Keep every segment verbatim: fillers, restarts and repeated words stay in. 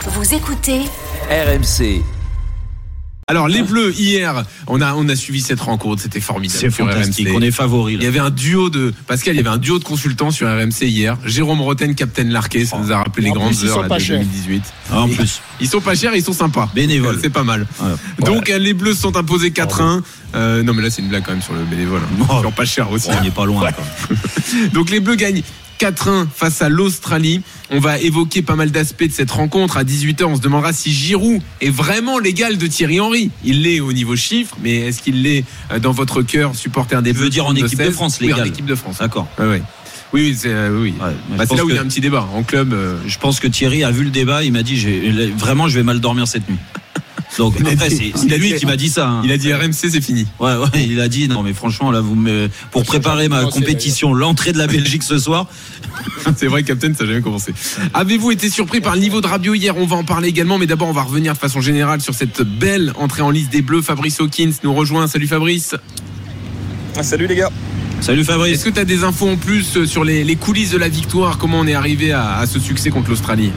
Vous écoutez R M C. Alors les Bleus hier, on a on a suivi cette rencontre, c'était formidable. C'est fantastique, on est favori. Il y avait un duo de Pascal, il y avait un duo de consultants sur R M C hier. Jérôme Roten, Captain Larquet, ça nous a rappelé les grandes plus, heures là, de chers. deux mille dix-huit. Ah, en plus, Ils sont pas chers, ils sont sympas. bénévoles. C'est pas mal. Ouais. Donc les Bleus se sont imposés quatre un. Euh, non mais là c'est une blague quand même sur le bénévole. Hein. Oh. Ils sont pas chers aussi. On n'est pas loin. Quoi. Donc les Bleus gagnent quatre un face à l'Australie. On va évoquer pas mal d'aspects de cette rencontre. À dix-huit heures, on se demandera si Giroud est vraiment l'égal de Thierry Henry. Il l'est au niveau chiffre, mais est-ce qu'il l'est dans votre cœur, supporter des Je veux Bleus dire en équipe de France, oui, l'égal. en équipe de France. D'accord. Ouais, ouais. Oui, oui, c'est, euh, oui. Ouais, Bah, je c'est là pense où il y a que- un petit débat. En club, euh, Je pense que Thierry a vu le débat, il m'a dit j'ai, vraiment je vais mal dormir cette nuit. Donc Il a après dit- c'est, il c'est a lui dit- qui m'a dit ça. Hein. il a dit R M C, c'est fini. Ouais, ouais, il a dit non mais franchement là vous me pour préparer ma compétition, l'entrée de la Belgique ce soir. C'est vrai, Captain, ça n'a jamais commencé. Avez-vous été surpris par le niveau de Rabiot hier? On va en parler également, mais d'abord on va revenir de façon générale sur cette belle entrée en liste des Bleus. Fabrice Hawkins nous rejoint. Salut Fabrice. Salut les gars. Salut Fabrice. Est-ce que tu as des infos en plus sur les, les coulisses de la victoire? Comment on est arrivé à, à ce succès contre l'Australie?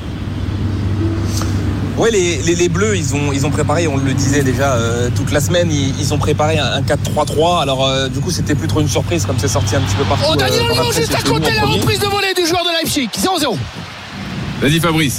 Ouais, les, les, les Bleus, ils ont, ils ont préparé, on le disait déjà euh, toute la semaine, ils, ils ont préparé un, un quatre trois trois. Alors euh, du coup, c'était plus trop une surprise comme c'est sorti un petit peu partout. Oh, Daniel euh, dans la Olmo presse, juste à c'est venu côté, en la premier. reprise de volée du joueur de Leipzig. zéro zéro. Vas-y Fabrice.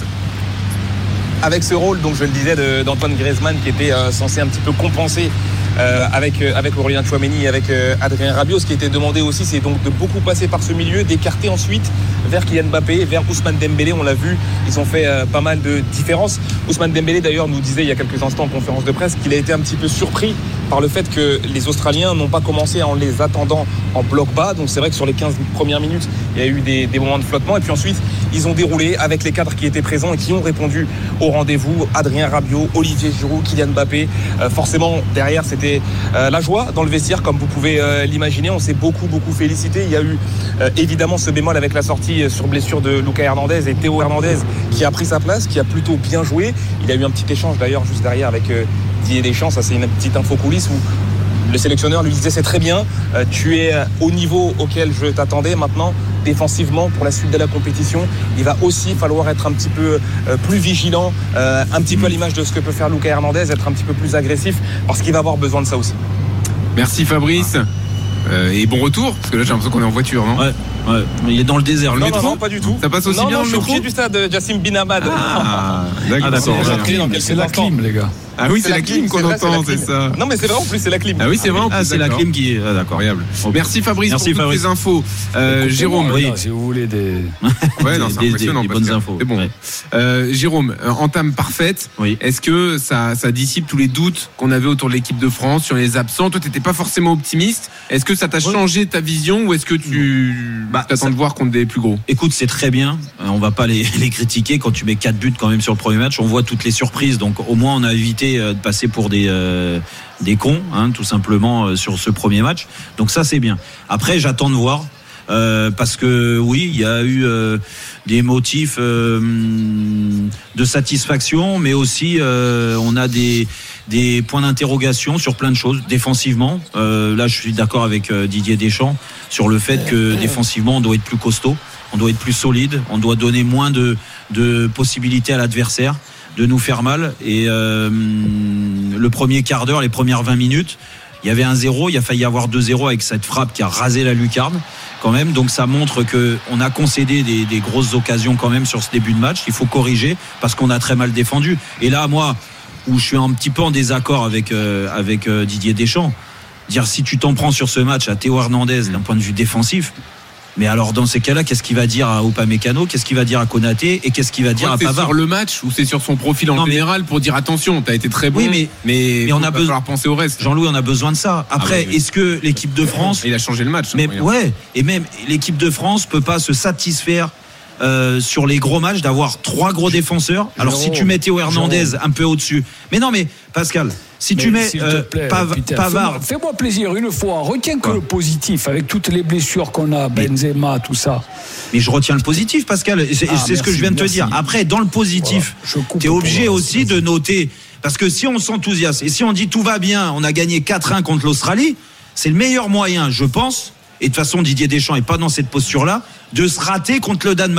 Avec ce rôle, donc je le disais, de- d'Antoine Griezmann qui était euh, censé un petit peu compenser euh, avec, euh, avec Aurélien Tchouaméni et avec euh, Adrien Rabiot. Ce qui était demandé aussi, c'est donc de beaucoup passer par ce milieu, d'écarter ensuite vers Kylian Mbappé, vers Ousmane Dembélé. On l'a vu, ils ont fait euh, pas mal de différences. Ousmane Dembélé d'ailleurs nous disait il y a quelques instants en conférence de presse qu'il a été un petit peu surpris par le fait que les Australiens n'ont pas commencé en les attendant en bloc bas. Donc c'est vrai que sur les quinze premières minutes, il y a eu des, des moments de flottement. Et puis ensuite, ils ont déroulé avec les cadres qui étaient présents et qui ont répondu au rendez-vous. Adrien Rabiot, Olivier Giroud, Kylian Mbappé. Euh, forcément, derrière, c'était euh, la joie dans le vestiaire, comme vous pouvez euh, l'imaginer. On s'est beaucoup, beaucoup félicité. Il y a eu euh, évidemment ce bémol avec la sortie euh, sur blessure de Lucas Hernandez et Théo Hernandez qui a pris sa place, qui a plutôt bien joué. Il y a eu un petit échange d'ailleurs juste derrière avec euh, Didier Deschamps. Ça, c'est une petite info coulisse où le sélectionneur lui disait c'est très bien, euh, tu es au niveau auquel je t'attendais. Maintenant, défensivement, pour la suite de la compétition, il va aussi falloir être un petit peu euh, plus vigilant, euh, un petit peu à l'image de ce que peut faire Lucas Hernandez, être un petit peu plus agressif, parce qu'il va avoir besoin de ça aussi. Merci Fabrice. Euh, et bon retour, parce que là j'ai l'impression qu'on est en voiture, non? Ouais, ouais, mais il est dans le désert. Le Non, métro. non, non, pas du tout. Ça passe aussi non, bien non, dans je le suis au métro pied du stade Jassim Bin Hamad. Ah, d'accord. Ah, d'accord. C'est la Ouais. clim, dans quelques C'est la instants. clim, les gars. Ah oui, c'est la clim qu'on c'est vrai, entend, c'est la c'est clim. ça. Non, mais c'est vrai, en plus, c'est la clim. Ah oui, c'est vrai. en Ah plus, c'est la d'accord. clim qui est. Ah, d'accord. Incroyable. Merci Fabrice Merci, pour toutes Fabrice. les infos. Euh, Jérôme, Oui. Si vous voulez des. ouais, non, c'est Des- des- impressionnant. des parce bonnes que- infos. C'est bon. Ouais. Euh, Jérôme, euh, entame parfaite. Oui. Est-ce que ça, ça dissipe tous les doutes qu'on avait autour de l'équipe de France sur les absents? Toi, t'étais pas forcément optimiste. Est-ce que ça t'a Ouais. changé ta vision ou est-ce que tu Bah, t'attends ça- de voir contre des plus gros? Écoute, c'est très bien. Euh, On va pas les, les critiquer quand tu mets quatre buts quand même sur le premier match. On voit toutes les surprises. Donc au moins on a évité euh, de passer pour des euh, des cons, hein, tout simplement euh, sur ce premier match. Donc ça c'est bien. Après j'attends de voir. Euh, parce que oui, il y a eu euh, des motifs euh, de satisfaction, mais aussi euh, on a des des points d'interrogation sur plein de choses défensivement. Euh, là, je suis d'accord avec euh, Didier Deschamps sur le fait que défensivement, on doit être plus costaud, on doit être plus solide, on doit donner moins de de possibilités à l'adversaire de nous faire mal. Et euh, le premier quart d'heure, les premières vingt minutes, il y avait un zéro, il a failli y avoir deux zéro avec cette frappe qui a rasé la lucarne quand même. Donc ça montre que on a concédé des, des grosses occasions quand même sur ce début de match. Il faut corriger parce qu'on a très mal défendu. Et là, moi, où je suis un petit peu en désaccord avec euh, avec euh, Didier Deschamps, dire si tu t'en prends sur ce match à Théo Hernandez d'un point de vue défensif, mais alors dans ces cas-là, qu'est-ce qu'il va dire à Upamecano, qu'est-ce qu'il va dire à Konaté et qu'est-ce qu'il va dire à C'est Pavard? sur le match ou c'est sur son profil en Non, mais- général pour dire attention, t'as été très bon, Oui, mais- mais, mais on faut a pas besoin- falloir penser au reste. Jean-Louis, on a besoin de ça. Après, Ah oui, oui. est-ce que l'équipe de France Il a changé le match. Mais hein, ouais, et même l'équipe de France peut pas se satisfaire euh, sur les gros matchs d'avoir trois gros défenseurs. Alors si tu mets Théo Hernandez un peu au-dessus, mais non, mais Pascal, si tu Mais mets s'il euh, te plaît, Pav- Peter, Pavard, fais-moi, fais-moi plaisir une fois. Retiens que Quoi le positif avec toutes les blessures qu'on a, Benzema, tout ça. mais je retiens le positif, Pascal. et C'est, Ah, c'est ce que merci, je viens de te merci. dire. Après, dans le positif, Voilà, je coupe tu es pour obligé le- aussi de noter. Parce que si on s'enthousiasme et si on dit tout va bien, on a gagné quatre un contre l'Australie, c'est le meilleur moyen, je pense, et de toute façon Didier Deschamps est pas dans cette posture-là, de se rater contre le Danemark.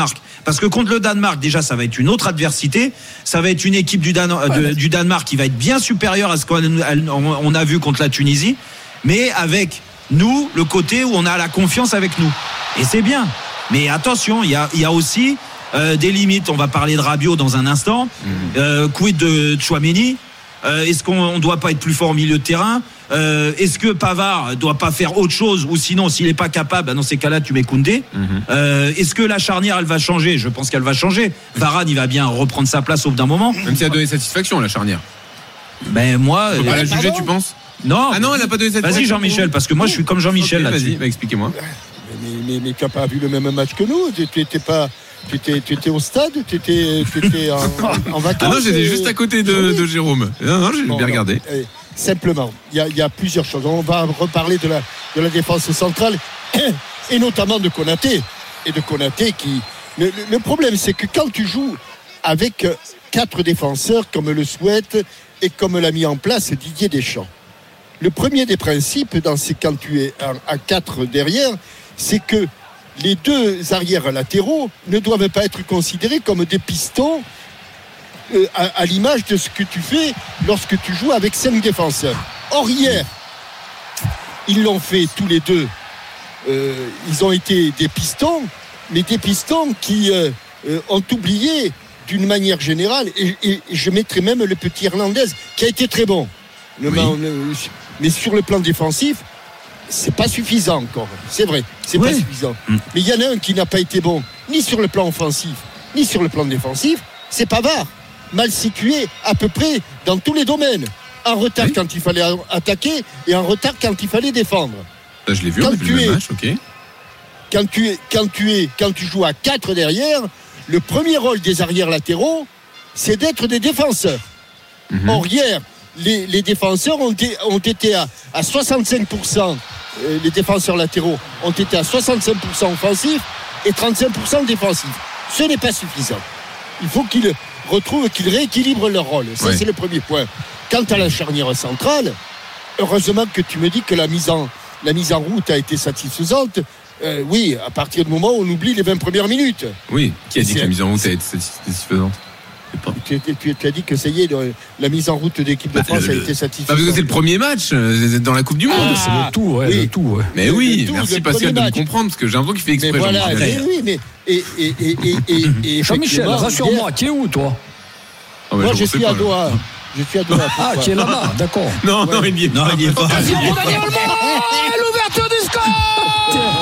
parce que contre le Danemark, déjà, ça va être une autre adversité. Ça va être une équipe du, Dan- ouais, de, du Danemark qui va être bien supérieure à ce qu'on on a vu contre la Tunisie, mais avec nous, le côté où on a la confiance avec nous. Et c'est bien. Mais attention, il y a, il y a aussi euh, des limites. On va parler de Rabiot dans un instant. Mmh. Euh, quid de Tchouaméni? euh, Est-ce qu'on ne doit pas être plus fort au milieu de terrain? Euh, est-ce que Pavard doit pas faire autre chose, ou sinon s'il n'est pas capable, dans ces cas-là tu mets Koundé. Mm-hmm. euh, est-ce que la charnière elle va changer? Je pense qu'elle va changer. Varane il va bien reprendre sa place au bout d'un moment, même si elle a donné satisfaction la charnière. Ben moi faut euh, pas la juger, tu penses? Non. Ah non, elle a pas donné satisfaction. Vas-y Jean-Michel, parce que moi je suis comme Jean-Michel okay, là-dessus. Vas-y, bah, expliquez-moi. Mais, mais, mais tu n'as pas vu le même match que nous. Tu n'étais pas. Tu étais, tu étais au stade, tu étais, tu étais en, en vacances. Ah non, j'étais et... juste à côté de, de Jérôme. Non, non, j'ai bon, bien regardé. Non, simplement, il y, y a plusieurs choses. On va reparler de la, de la défense centrale et notamment de Konaté. Et de Konaté qui. Le, le problème, c'est que quand tu joues avec quatre défenseurs, comme le souhaite et comme l'a mis en place Didier Deschamps, le premier des principes, dans ces, quand tu es à, à quatre derrière, c'est que les deux arrières latéraux ne doivent pas être considérés comme des pistons euh, à, à l'image de ce que tu fais lorsque tu joues avec cinq défenseurs. Or hier, ils l'ont fait tous les deux. Euh, ils ont été des pistons, mais des pistons qui euh, euh, ont oublié d'une manière générale, et, et, et je mettrai même le petit Hernandez qui a été très bon. Le, oui. le, mais sur le plan défensif, c'est pas suffisant encore, c'est vrai, c'est oui. pas suffisant. Mmh. Mais il y en a un qui n'a pas été bon, ni sur le plan offensif, ni sur le plan défensif, c'est Pavard, mal situé à peu près dans tous les domaines, en retard oui. quand il fallait attaquer et en retard quand il fallait défendre. Ça, je l'ai vu, quand on a vu le même match, ok. Quand tu es, quand tu es, quand tu joues à quatre derrière, le premier rôle des arrières latéraux, c'est d'être des défenseurs. Mmh. Or hier, les, les défenseurs ont, été, ont été à, à soixante-cinq pour cent. Les défenseurs latéraux ont été à soixante-cinq pour cent offensifs et trente-cinq pour cent défensifs. Ce n'est pas suffisant. Il faut qu'ils retrouvent, qu'ils rééquilibrent leur rôle. Ça, ouais. c'est le premier point. Quant à la charnière centrale, heureusement que tu me dis que la mise en, la mise en route a été satisfaisante. Euh, oui, à partir du moment où on oublie les vingt premières minutes. Oui, qui a dit c'est... que la mise en route a été satisfaisante? Tu, tu, tu as dit que ça y est, la mise en route de l'équipe de France bah, le, a été satisfaisante. Parce que c'est le premier match dans la Coupe du Monde. Ah, c'est le tout, ouais, oui. le tout. Ouais. Mais oui, tout, merci Pascal de me comprendre, parce que j'ai l'impression qu'il fait exprès. Mais voilà, mais oui, mais et, et, et, et, et Jean-Michel, rassure-moi, tu es où toi? ah, Moi, je, je suis à Doha. Je suis à Doha. Ah, tu es là-bas, d'accord. Non, ouais. non, il n'y est pas. Non, il n'y est pas. L'ouverture du score.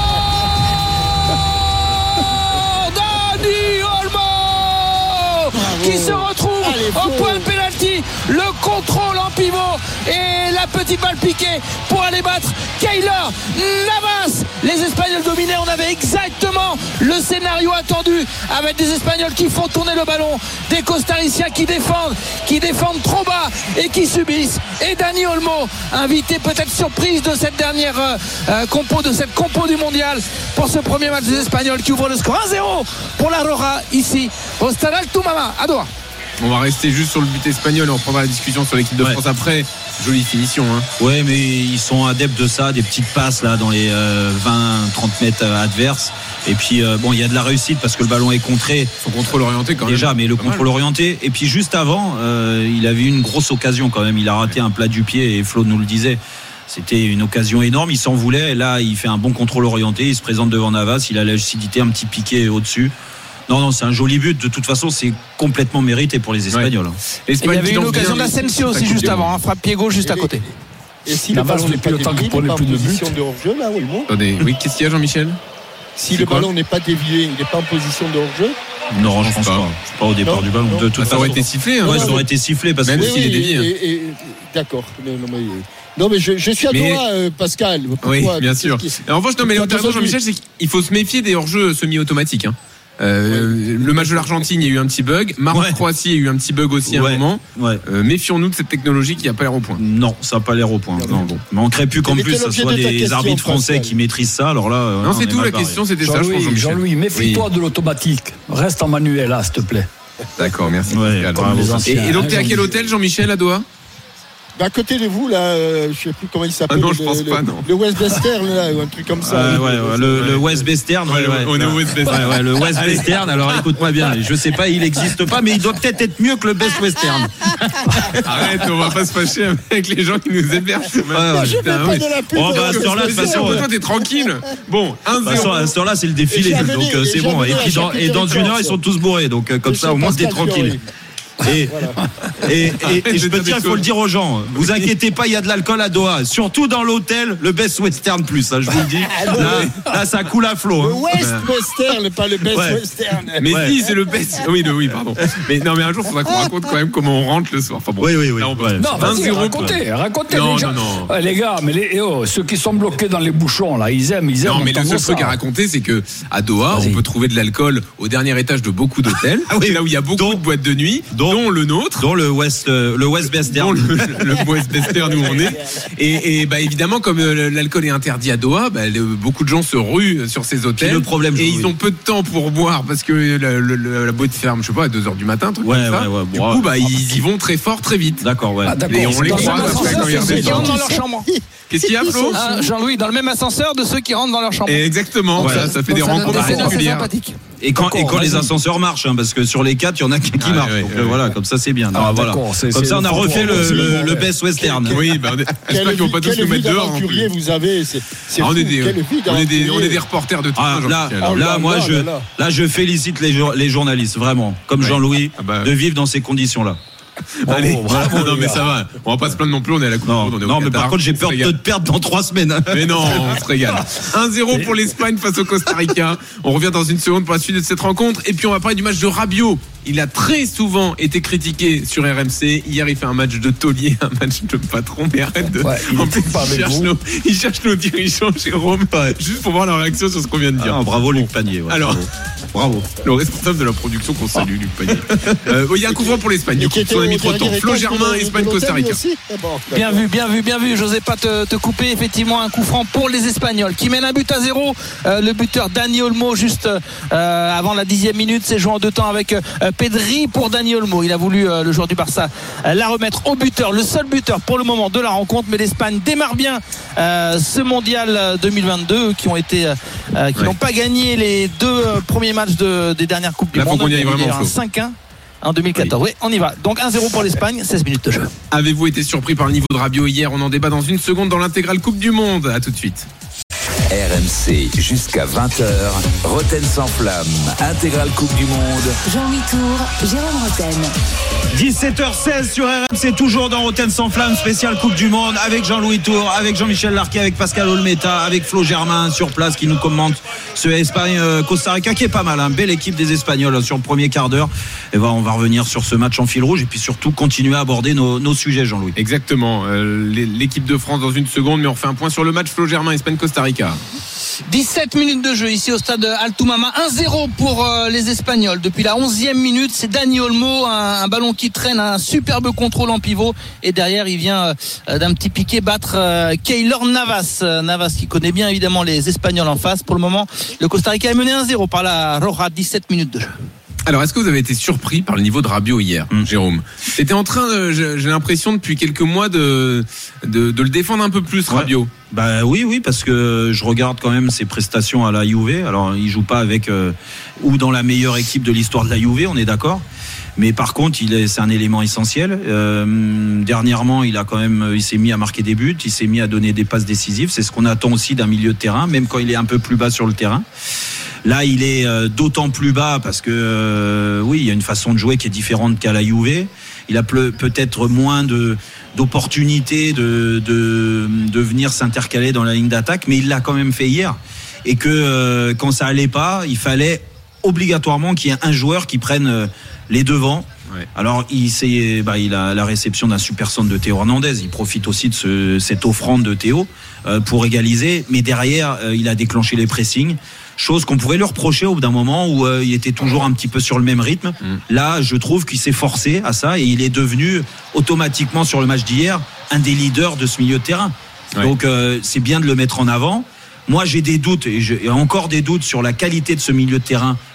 Qui se retrouve Allez, au point de pénalty, le contrôle en pivot et la petite balle piquée pour aller battre Keylor Navas. Les Espagnols dominaient, on avait exactement le scénario attendu avec des Espagnols qui font tourner le ballon, des Costariciens qui défendent, qui défendent trop bas et qui subissent. Et Dani Olmo, invité peut-être surprise de cette dernière euh, compo, de cette compo du mondial pour ce premier match des Espagnols qui ouvre le score un zéro pour la Roja ici au Stade Altumama à Doha. On va rester juste sur le but espagnol et on reprendra la discussion sur l'équipe de ouais. France après. Jolie finition. Hein. Ouais, mais ils sont adeptes de ça, des petites passes là dans les euh, vingt trente mètres adverses. Et puis euh, bon, il y a de la réussite parce que le ballon est contré. Son contrôle orienté quand même. Déjà, mais le Pas contrôle mal. orienté. Et puis juste avant, euh, il avait eu une grosse occasion quand même. Il a raté ouais. un plat du pied et Flo nous le disait. C'était une occasion énorme. Il s'en voulait. Et là, il fait un bon contrôle orienté. Il se présente devant Navas. Il a la lucidité, un petit piqué au-dessus. Non, non, c'est un joli but. De toute façon, c'est complètement mérité pour les Espagnols. Ouais. Et il y avait une occasion d'Asensio aussi juste avant, un frappe pied gauche juste à côté. Et si le ballon n'est pas dévié, il n'est pas en position de hors-jeu là, oui, bon. Attendez, oui, qu'est-ce qu'il y a, Jean-Michel? Si le ballon n'est pas dévié, il n'est pas en position de hors-jeu. Non, je pense pas. Pas au départ du ballon. De toute ça aurait été sifflé. Ouais, ça aurait été sifflé parce que même s'il est dévié. D'accord. Non mais je, je suis à mais... toi, euh, Pascal. Pourquoi, oui, bien sûr. Qui... En revanche, non mais l'intéressant, Jean-Michel, c'est qu'il faut se méfier des hors-jeux semi-automatiques. Hein. Euh, ouais. Le match de l'Argentine, il y a eu un petit bug. Maroc-Croatie, il y a eu un petit bug aussi à ouais. un moment. Ouais. Euh, méfions-nous de cette technologie qui n'a pas l'air au point. Non, ça n'a pas l'air au point. Non, non, bon. Mais on ne crée plus qu'en plus, ce soit des arbitres français Pascal. qui maîtrisent ça. Alors là, non, c'est tout. La question, c'était ça, je pense, Jean-Michel. Jean-Louis, méfie-toi oui. de l'automatique. Reste en manuel, là, s'il te plaît. D'accord, merci. Ouais, et, et donc, t'es à quel hôtel, Jean-Michel, à Doha? Bah, à côté de vous, là, euh, je sais plus comment il s'appelle. Ah non, je le, pense le, pas, non. Le Westbestern, là, ou un truc comme ça. Euh, ouais, ouais, le, le Westbestern, ouais, ouais, on est au Westbestern. Ouais, ouais, le Westbestern. Alors écoute-moi bien, je sais pas, il n'existe pas, mais il doit peut-être être mieux que le Best Western. Arrête, on va pas se fâcher avec les gens qui nous hébergent. Ouais, ouais. Je fais pas oui. de la pub. Oh, bah, à cette heure-là, de toute façon, Toi, t'es tranquille. Bon, un Bah, zéro. à cette heure-là, c'est le défilé, Et j'ai amené- donc euh, et c'est j'ai bon. Et amené puis la dans, et dans une charcuterie heure, ils sont tous bourrés, donc euh, comme Et ça, c'est au moins, t'es Pascal tranquille. Fiori. Et, et, et, et je peux dire, il faut le dire aux gens, vous inquiétez pas, il y a de l'alcool à Doha, surtout dans l'hôtel, le Best Western Plus, hein, je vous le dis. Là, là ça coule à flot. Le Hein. West Western, pas le Best Ouais. Western. Mais Ouais. si, c'est le best. Oui, le, oui, pardon. Mais non, mais un jour, il faudra qu'on raconte quand même comment on rentre le soir. Enfin bon. Oui, oui, oui. Là, on peut- Ouais. Non, un vas-y, zéro. racontez, racontez Non, les gens. non, non. Ouais, les gars, mais les, eh oh, ceux qui sont bloqués dans les bouchons, là, ils aiment, ils aiment. Non, mais le entendre seul ça. truc à raconter, c'est que à Doha, Vas-y. on peut trouver de l'alcool au dernier étage de beaucoup d'hôtels. Ah oui. Là où il y a beaucoup Dont- de boîtes de nuit, dont- dont le nôtre. Dont le West, euh, le West Dans Western. le, le Westbestern où on est. Et, et bah évidemment, comme euh, l'alcool est interdit à Doha, bah, le- beaucoup de gens se ruent sur ces hôtels. Puis le problème, et je- ils ont peu de temps pour boire parce que le- le- le- la boîte ferme, je sais pas, à deux heures du matin, un truc Ouais, comme ça. ouais, ouais, Du bon, coup, bah, ouais. ils y vont très fort, très vite. D'accord, ouais. Ah, d'accord. Et on les Dans croise un après ascenseur, quand ils c'est redescendent. Ceux qui rentrent dans leur chambre. Qu'est-ce qu'il y a, Flo Ah, Jean-Louis, dans le même ascenseur de ceux qui rentrent dans leur chambre. Et Exactement, voilà, ça fait Donc des donne rencontres des scènes assez particulières. sympathiques. Et quand, et D'accord, quand les vas-y. ascenseurs marchent, hein, parce que sur les quatre, il y en a qui, qui Ah, marchent. ouais, donc ouais, euh, ouais. voilà, comme ça c'est bien. Ah, Ah, voilà. d'accord, c'est- Comme c'est ça, on le a fort refait pour- le, c'est le, bon. le Best Western. Oui, bah, on est- j'espère qu'ils vont pas tous Quelle nous vie mettre dehors. non d'aventurier plus. vous avez, c'est c'est Ah, on fou. est des, Quelle vie on est des, d'aventurier. on est des reporters de tout. Ah, là, Oh là, là moi, là je, là là. là, je félicite les, jour- les journalistes, vraiment, comme Ouais. Jean-Louis, Ah bah. de vivre dans ces conditions-là. Allez, bravo, non les mais gars. ça va. On va pas se plaindre non plus. On est à la Coupe du Non, Monde, on est au non mais Qatar. par contre, j'ai On se peur de régale. te perdre dans trois semaines. Mais non, on se régale. un zéro pour l'Espagne face au Costa Rica. On revient dans une seconde pour la suite de cette rencontre. Et puis on va parler du match de Rabiot. Il a très souvent été critiqué sur R M C. Hier, il fait un match de taulier, un match de patron. Mais arrête de. Ouais, il en était plus, pas il avec cherche, vous. nos, il cherche nos dirigeants, Jérôme, juste pour voir leur réaction sur ce qu'on vient de dire. Ah, bravo Luc Panier. ouais, Alors, bravo. bravo. le responsable de la production qu'on salue, Luc Panier. Euh, Il y a un coup franc pour l'Espagne. Du Et coup, qui était on a au mis trop de temps. dernier Flo étage Germain, de- de Espagne-Costa l'hôtel, Rica. aussi Ah bon, Bien d'accord. vu, bien vu, bien vu. J'osais pas te, te couper. Effectivement, un coup franc pour les Espagnols qui mènent un but à zéro. Euh, le buteur Dani Olmo, juste euh, avant la dixième minute, s'est joué en deux temps avec euh, Pedri pour Dani Olmo. Il a voulu, euh, le joueur du Barça, euh, la remettre au buteur. Le seul buteur pour le moment de la rencontre. Mais l'Espagne démarre bien euh, ce mondial deux mille vingt-deux, qui ont été, euh, qui Ouais. n'ont pas gagné les deux euh, premiers matchs de, des dernières Coupes du Là, faut Monde. qu'on y aille Il y a eu vraiment, un Flo. cinq un en deux mille quatorze. Oui, on y va. Donc un zéro pour l'Espagne, seize minutes de jeu. Avez-vous été surpris par le niveau de Rabiot hier? On en débat dans une seconde dans l'intégrale Coupe du Monde. À tout de suite. R M C jusqu'à vingt heures. Roten sans flamme. Intégrale Coupe du Monde. Jean-Louis Tour, Jérôme Roten. dix-sept heures seize sur R M C, toujours dans Roten sans flamme, spécial Coupe du Monde, avec Jean-Louis Tour, avec Jean-Michel Larquet, avec Pascal Olmeta, avec Flo Germain sur place qui nous commente ce Espagne-Costa Rica qui est pas mal, hein. Belle équipe des Espagnols hein, sur le premier quart d'heure. Et ben, on va revenir sur ce match en fil rouge et puis surtout continuer à aborder nos, nos sujets, Jean-Louis. Exactement. Euh, l'équipe de France dans une seconde, mais on fait un point sur le match Flo Germain, Espagne-Costa Rica. dix-sept minutes de jeu ici au stade Altoumama. un zéro pour euh, les Espagnols. Depuis la onzième minute, c'est Dani Olmo, un, un ballon qui traîne, un superbe contrôle en pivot. Et derrière, il vient euh, d'un petit piqué battre euh, Keylor Navas. Euh, Navas qui connaît bien évidemment les Espagnols en face. Pour le moment, le Costa Rica est mené un zéro par la Roja. dix-sept minutes de jeu. Alors, est-ce que vous avez été surpris par le niveau de Rabiot hier, Mm. Jérôme? T'étais en train, de, j'ai j'ai l'impression depuis quelques mois de, de, de le défendre un peu plus, Ouais. Rabiot. Bah oui, oui, parce que je regarde quand même ses prestations à la Juve. Alors, il joue pas avec euh, ou dans la meilleure équipe de l'histoire de la Juve, on est d'accord. Mais par contre, il est, c'est un élément essentiel. Euh, dernièrement, il a quand même, il s'est mis à marquer des buts, il s'est mis à donner des passes décisives. C'est ce qu'on attend aussi d'un milieu de terrain, même quand il est un peu plus bas sur le terrain. Là, il est euh, d'autant plus bas parce que euh, oui, il y a une façon de jouer qui est différente qu'à la Juve. Il a ple- peut-être moins de d'opportunités de, de de venir s'intercaler dans la ligne d'attaque, mais il l'a quand même fait hier. Et que euh, quand ça allait pas, il fallait obligatoirement qu'il y ait un joueur qui prenne euh, les devants. Ouais. Alors il, c'est, bah, il a la réception d'un super centre de Théo Hernandez. Il profite aussi de ce, cette offrande de Théo euh, pour égaliser. Mais derrière, euh, il a déclenché les pressings. Chose qu'on pouvait lui reprocher au bout d'un moment où euh, il était toujours un petit peu sur le même rythme. Mm. Là, je trouve qu'il s'est forcé à ça et il est devenu automatiquement sur le match d'hier un des leaders de ce milieu de terrain. Ouais. Donc euh, c'est bien de le mettre en avant. Moi, j'ai des doutes et j'ai encore des doutes sur la qualité de ce milieu de terrain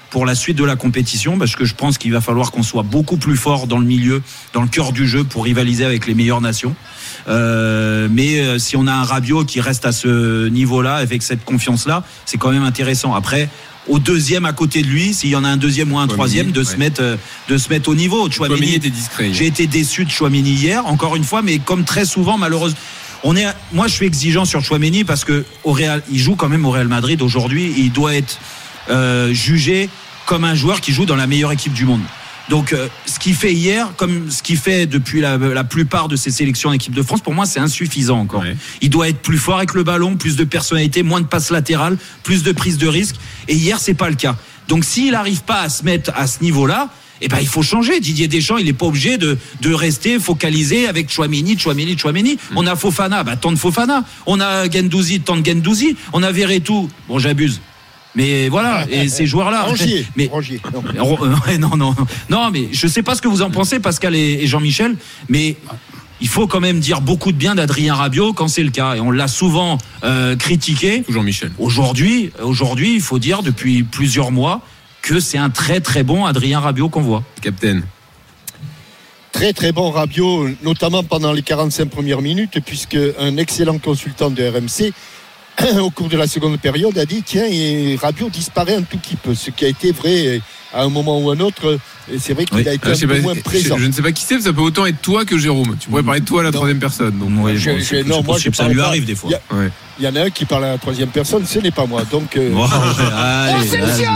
pour la suite de la compétition, parce que je pense qu'il va falloir qu'on soit beaucoup plus fort dans le milieu, dans le cœur du jeu, pour rivaliser avec les meilleures nations. Euh, mais euh, si on a un Rabiot qui reste à ce niveau-là, avec cette confiance-là, c'est quand même intéressant. Après, au deuxième à côté de lui, s'il y en a un deuxième ou un Chouamini, troisième, de ouais. se mettre euh, de se mettre au niveau. Chouamini, Chouamini était discret. J'ai été déçu de Chouamini hier, encore une fois, mais comme très souvent, malheureusement. On est, moi, je suis exigeant sur Chouamini parce que au Real, il joue quand même au Real Madrid aujourd'hui. Il doit être euh, jugé comme un joueur qui joue dans la meilleure équipe du monde. Donc, euh, ce qu'il fait hier, comme ce qu'il fait depuis la, la plupart de ses sélections en équipe de France, pour moi, c'est insuffisant encore. Ouais. Il doit être plus fort avec le ballon, plus de personnalité, moins de passes latérales, plus de prise de risque. Et hier, c'est pas le cas. Donc, s'il n'arrive pas à se mettre à ce niveau-là, eh ben, il faut changer. Didier Deschamps, il n'est pas obligé de, de rester focalisé avec Chouamini, Chouamini, Chouamini. Mmh. On a Fofana, bah, tant de Fofana. On a Guendouzi, tant de Guendouzi. On a Verretou. Bon, j'abuse. Mais voilà, et ces joueurs-là. Rongier. Mais, Rongier. Non. non, non, non. Non, mais je sais pas ce que vous en pensez, Pascal et, et Jean-Michel, mais il faut quand même dire beaucoup de bien d'Adrien Rabiot quand c'est le cas. Et on l'a souvent euh, critiqué. Jean-Michel. Aujourd'hui, aujourd'hui, il faut dire depuis plusieurs mois que c'est un très très bon Adrien Rabiot qu'on voit. Capitaine. Très très bon Rabiot, notamment pendant les quarante-cinq premières minutes, puisque un excellent consultant de R M C, au cours de la seconde période, a dit tiens, et Rabiot disparaît un tout petit peu, ce qui a été vrai à un moment ou un autre. Et c'est vrai qu'il oui. a été ah, un peu pas, moins présent. Je, je ne sais pas qui c'est, ça peut autant être toi que Jérôme. Tu pourrais parler de toi à la non. troisième personne. Donc, ouais, je, bon, je, non, moi, je ça lui arrive des fois. Il y, ouais. y en a un qui parle à la troisième personne, ce n'est pas moi. Donc, euh... oh, allez, allez.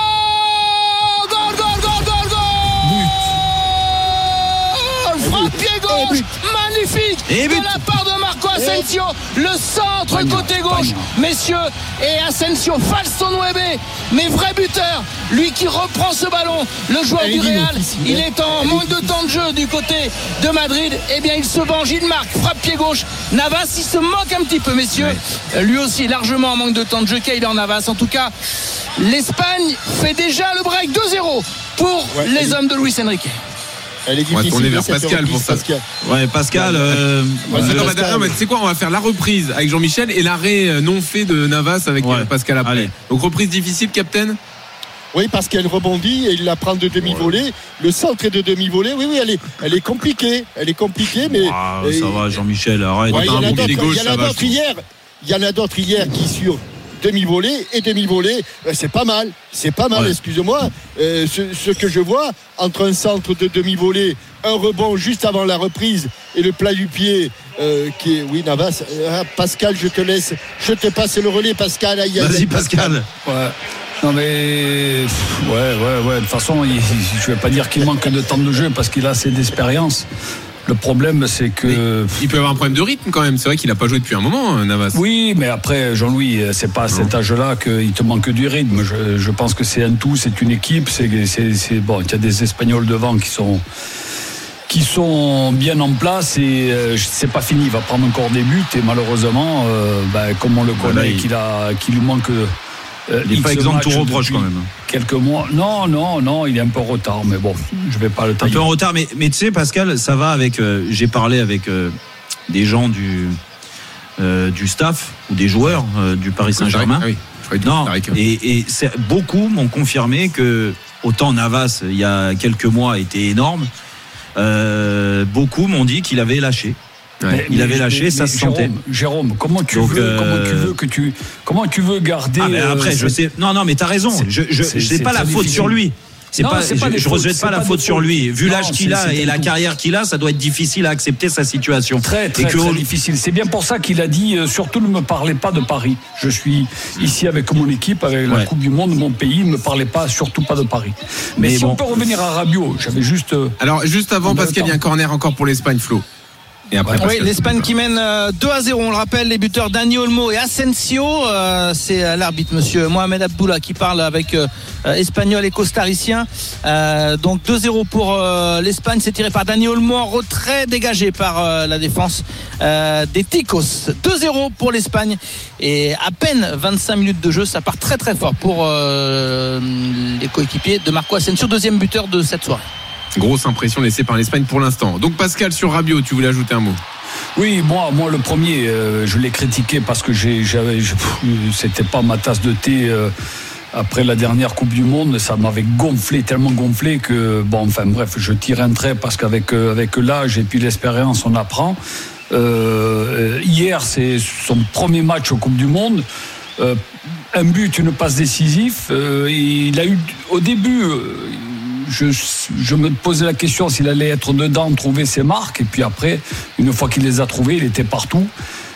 Pied gauche, magnifique de la part de Marco Asensio, le centre côté gauche, messieurs, et Asensio falso nueve, mais vrai buteur, lui qui reprend ce ballon, le joueur du Real, il est en manque de temps de jeu du côté de Madrid, et bien il se venge, il marque, frappe pied gauche, Navas, il se manque un petit peu, messieurs, lui aussi largement en manque de temps de jeu, Keylor Navas. En tout cas, l'Espagne fait déjà le break deux zéro pour ouais, les hommes de Luis Enrique. Elle est difficile. On va tourner vers Pascal pour ça. Pascal. Ouais, Pascal. Euh, ouais, non, Pascal. Non, mais tu sais quoi, on va faire la reprise avec Jean-Michel et l'arrêt non fait de Navas avec ouais. Pascal après. Allez. Donc reprise difficile, Capitaine. Oui, parce qu'elle rebondit et il la prend de demi-volée. Ouais. Le centre est de demi-volée. Oui, oui, elle est, elle est compliquée. Elle est compliquée, mais. Ah, et... Ça va, Jean-Michel, arrête. Ouais, il y en a d'autres, gauche, il y en a d'autres hier. Il y en a d'autres hier qui sur demi-volée et demi-volée, c'est pas mal, c'est pas mal, ouais. excusez-moi. Euh, ce, ce que je vois entre un centre de demi-volée, un rebond juste avant la reprise et le plat du pied, euh, qui est, oui, Navas, euh, Pascal, je te laisse, je te passe le relais, Pascal. Aïe, aïe, Vas-y, Pascal. Ouais. Non mais ouais ouais ouais de toute façon il, je vais pas dire qu'il manque de temps de jeu parce qu'il a assez d'expérience. Le problème, c'est que. Mais il peut avoir un problème de rythme quand même. C'est vrai qu'il n'a pas joué depuis un moment, Navas. Oui, mais après, Jean-Louis, c'est pas à cet âge-là qu'il te manque du rythme. Je, je pense que c'est un tout, c'est une équipe. C'est, c'est, c'est bon. Il y a des Espagnols devant qui sont qui sont bien en place et euh, c'est pas fini. Il va prendre encore des buts et malheureusement, euh, ben, comme on le connaît, voilà, il... qu'il a, qu'il lui manque. Euh, il n'est pas exempt de tout reproche quand même. Quelques mois. Non, non, non, il est un peu en retard, mais bon, je vais pas le tailler. Un peu en retard, mais, mais tu sais, Pascal, ça va avec. Euh, j'ai parlé avec euh, des gens du, euh, du staff ou des joueurs euh, du Paris Saint-Germain. Ah oui, non, et, et c'est, beaucoup m'ont confirmé que autant Navas, il y a quelques mois, était énorme, euh, beaucoup m'ont dit qu'il avait lâché. Ouais. Il mais, avait lâché, mais, ça mais se Jérôme, sentait. Jérôme, comment tu Donc, veux, euh... comment tu veux que tu, comment tu veux garder ah, mais après, euh, je sais. Non, non, mais t'as raison. C'est, je, je, c'est, c'est pas la faute difficile. Sur lui. C'est non, pas, c'est pas je, je rejette pas la faute sur lui. Vu non, l'âge qu'il a et la carrière qu'il a, ça doit être difficile à accepter sa situation. Très, très, et que... très difficile. C'est bien pour ça qu'il a dit euh, surtout ne me parlez pas de Paris. Je suis ici avec mon équipe, avec la ouais. Coupe du Monde, mon pays. Ne me parlez pas, surtout pas de Paris. Mais, mais si bon. on peut revenir à Rabiot, j'avais juste. Euh, Alors juste avant, Pascal, il y a un corner encore pour l'Espagne, Flo. Et après, oui, l'Espagne qui mène deux à zéro, on le rappelle, les buteurs Dani Olmo et Asensio, euh, c'est l'arbitre monsieur Mohamed Abdullah qui parle avec euh, espagnol et costaricien, euh, donc deux zéro pour euh, l'Espagne, c'est tiré par Dani Olmo en retrait, dégagé par euh, la défense euh, des Ticos. Deux zéro pour l'Espagne et à peine vingt-cinq minutes de jeu, ça part très très fort pour euh, les coéquipiers de Marco Asensio, deuxième buteur de cette soirée. Grosse impression laissée par l'Espagne pour l'instant. Donc Pascal, sur Rabiot, tu voulais ajouter un mot? Oui, moi, moi le premier, euh, je l'ai critiqué parce que j'ai, j'avais, je, c'était pas ma tasse de thé euh, après la dernière Coupe du Monde, ça m'avait gonflé, tellement gonflé que, bon, enfin bref, je tire un trait parce qu'avec euh, avec l'âge et puis l'expérience, on apprend. Euh, hier, c'est son premier match aux Coupes du Monde. Euh, un but, une passe décisive. Euh, il a eu, au début, euh, je, je me posais la question s'il allait être dedans, trouver ses marques. Et puis après, une fois qu'il les a trouvées, il était partout.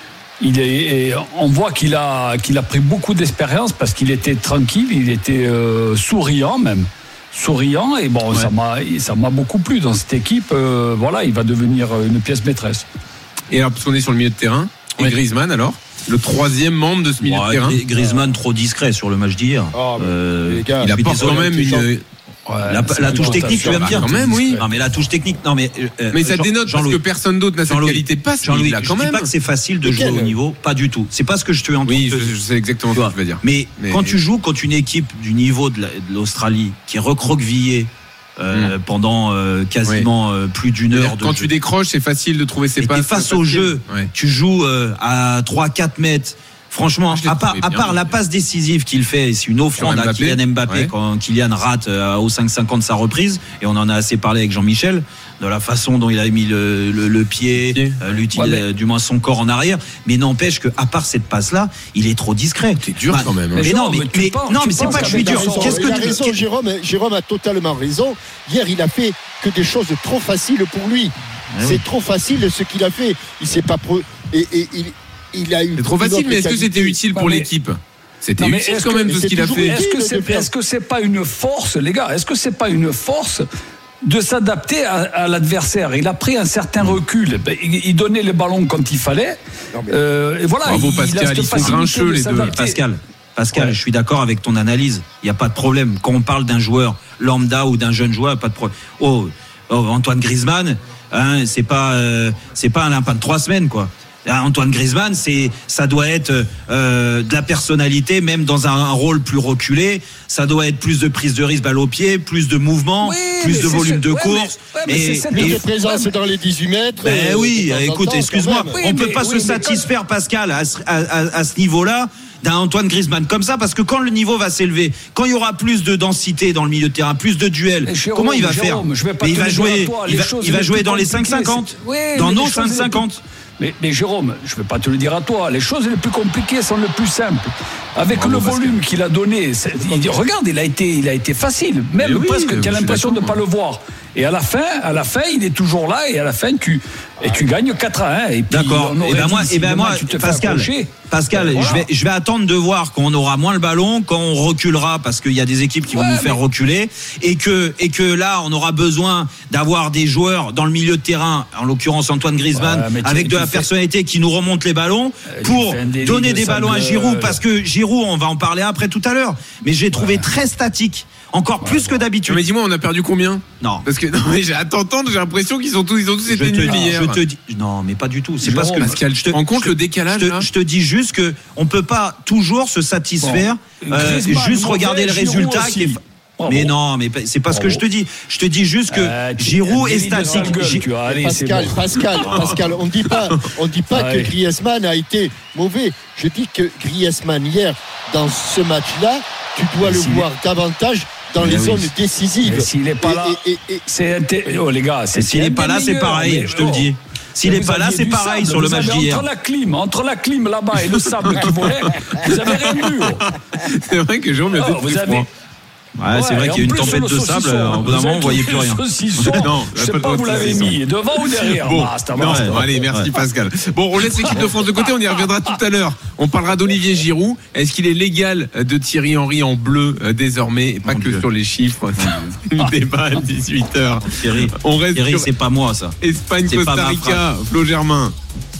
Il est, on voit qu'il a, qu'il a pris beaucoup d'expérience parce qu'il était tranquille, il était euh, souriant même. Souriant et bon, ouais. ça m'a, ça m'a beaucoup plu dans cette équipe. Euh, voilà, il va devenir une pièce maîtresse. Et alors, parce qu'on est sur le milieu de terrain, et ouais. Griezmann alors, le troisième membre de ce milieu bon, de terrain. Griezmann trop discret sur le match d'hier. Oh, euh, gars, il apporte quand même une. Ouais, la, la touche technique, tu vas me dire. Quand même, oui. Non, mais la touche technique, non, mais. Euh, mais ça Jean, dénote parce que personne d'autre n'a cette qualité de passe. Jean-Louis, là, quand je même. dis pas que c'est facile de jouer au niveau, pas du tout. C'est pas ce que je te entends. Oui, je, je sais exactement ce que tu veux dire. Mais, mais quand tu joues contre une équipe du niveau de, la, de l'Australie qui est recroquevillée euh, mmh. pendant euh, quasiment oui. euh, plus d'une heure de quand jeu. tu décroches, c'est facile de trouver ses passes. Et face au jeu, ouais. tu joues euh, à trois quatre mètres. Franchement, à part, à part la passe décisive qu'il fait, c'est une offrande à Kylian Mbappé ouais. quand Kylian rate euh, au cinq cinquante sa reprise, et on en a assez parlé avec Jean-Michel, de la façon dont il a mis le, le, le pied, pied. Euh, l'utile, ouais, mais... du moins son corps en arrière. Mais n'empêche qu'à part cette passe-là, il est trop discret. C'est dur bah, quand même. Mais, mais non, mais, mais, mais, penses, non, mais c'est pas que je suis dur. Qu'est-ce que il a raison, tu... Jérôme, Jérôme a totalement raison. Hier, il a fait que des choses trop faciles pour lui. Ah, c'est oui. trop facile ce qu'il a fait. Il s'est pas pro... et, et il Il a eu c'est trop facile, mais est-ce que c'était utile pour mais... l'équipe ? C'était non, utile quand même tout ce qu'il a fait. Est-ce que c'est, est-ce que c'est pas une force, les gars ? Est-ce que c'est pas une force de s'adapter à, à l'adversaire ? Il a pris un certain recul. Il, il donnait les ballons quand il fallait. Non, mais... euh, et voilà. Bravo il, Pascal, il ils sont grincheux les deux. Pascal. Pascal, ouais. je suis d'accord avec ton analyse. Il n'y a pas de problème. Quand on parle d'un joueur lambda ou d'un jeune joueur, pas de problème. Oh, oh Antoine Griezmann, hein, c'est pas, euh, c'est pas un lapin de trois semaines, quoi. Antoine Griezmann, c'est, ça doit être euh, de la personnalité, même dans un, un rôle plus reculé. Ça doit être plus de prise de risque balle au pied, plus de mouvement, oui, plus de volume ce... de ouais, course. Mais, ouais, mais et, plus et, de présence ouais, dans les dix-huit mètres. Ben euh, oui, écoute, excuse-moi, oui, on ne peut pas oui, se satisfaire, quand... Pascal, à, à, à, à ce niveau-là, d'un Antoine Griezmann comme ça, parce que quand le niveau va s'élever, quand il y aura plus de densité dans le milieu de terrain, plus de duels, Jérôme, comment il va Jérôme, faire mais il va jouer, toi, il va, il va jouer dans les cinq cinquante, oui, dans nos cinq cinquante. Mais, mais Jérôme, je ne vais pas te le dire à toi, les choses les plus compliquées sont les plus simples. Avec Bravo, le volume Pascal. qu'il a donné, il dit, regarde, il a été, il a été facile, même oui, presque, tu as l'impression de ne pas le voir. Et à la fin, à la fin, il est toujours là, et à la fin, tu, et tu gagnes quatre à un. Et puis, d'accord. Et ben moi, et ben moi, Pascal, Pascal, voilà. je vais, je vais attendre de voir quand on aura moins le ballon, quand on reculera, parce qu'il y a des équipes qui ouais, vont nous faire mais... reculer, et que, et que là, on aura besoin d'avoir des joueurs dans le milieu de terrain, en l'occurrence Antoine Griezmann, ouais, avec de la fais... personnalité qui nous remonte les ballons, euh, pour donner des ballons à Giroud, parce que Giroud, on va en parler après tout à l'heure, mais j'ai trouvé ouais. très statique. Encore ouais, plus bon. que d'habitude. Mais dis-moi, on a perdu combien ? Non. Parce que non, mais j'ai à t'entendre, j'ai l'impression qu'ils ont tous, ils ont tous été nuls hier. Je te dis, non, mais pas du tout. C'est parce que Pascal, je te rends compte le décalage. Je te, là je te dis juste que on peut pas toujours se satisfaire, bon. euh, juste regarder le résultat qui est. Bravo. Mais non, mais c'est pas ce que je te dis. Je te dis juste que euh, Giroud est statique. Gueule, Allez, Pascal, bon. Pascal, Pascal, on dit pas, on dit pas ah, que oui. Griezmann a été mauvais. Je dis que Griezmann hier dans ce match-là, tu dois mais le si voir est... davantage dans mais les oui. zones décisives. Mais s'il n'est pas et, là, et, et, et... c'est inté... oh les gars, c'est s'il n'est pas là, c'est pareil. Je te le dis. S'il n'est pas là, c'est pareil sur le match d'hier. Entre la clim, entre la clim là-bas et le sable qui volait, vous avez rien vu. C'est vrai que Jérôme a peut-être plus froid. Ouais, ouais, c'est vrai qu'il y a une tempête de sable, au bout d'un moment, on ne voyait plus rien. Non, je ne sais pas où vous l'avez mis, devant ou derrière. Bon, basta, basta. Non, allez, merci ouais. Pascal. Bon, on laisse l'équipe de France de côté, on y reviendra tout à l'heure. On parlera d'Olivier Giroud. Est-ce qu'il est légal de Thierry Henry en bleu euh, désormais, et pas Mon que Dieu. sur les chiffres. C'est le débat à dix-huit heures. Thierry, on reste Thierry sur... c'est pas moi ça. Espagne, Costa Rica, Flo Germain.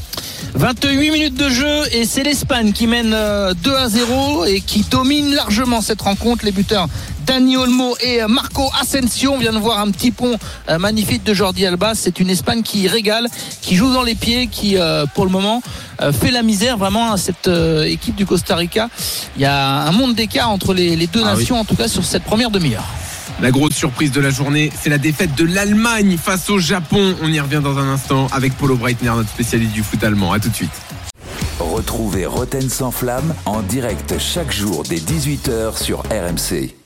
vingt-huit minutes de jeu et c'est l'Espagne qui mène deux à zéro et qui domine largement cette rencontre. Les buteurs Dani Olmo et Marco Asensio. On vient de voir un petit pont magnifique de Jordi Alba. C'est une Espagne qui régale, qui joue dans les pieds, qui pour le moment fait la misère vraiment à cette équipe du Costa Rica. Il y a un monde d'écart entre les deux ah nations oui. en tout cas sur cette première demi-heure. La grosse surprise de la journée, c'est la défaite de l'Allemagne face au Japon. On y revient dans un instant avec Paulo Breitner, notre spécialiste du foot allemand. À tout de suite. Retrouvez Roten sans flamme en direct chaque jour dès dix-huit heures sur R M C.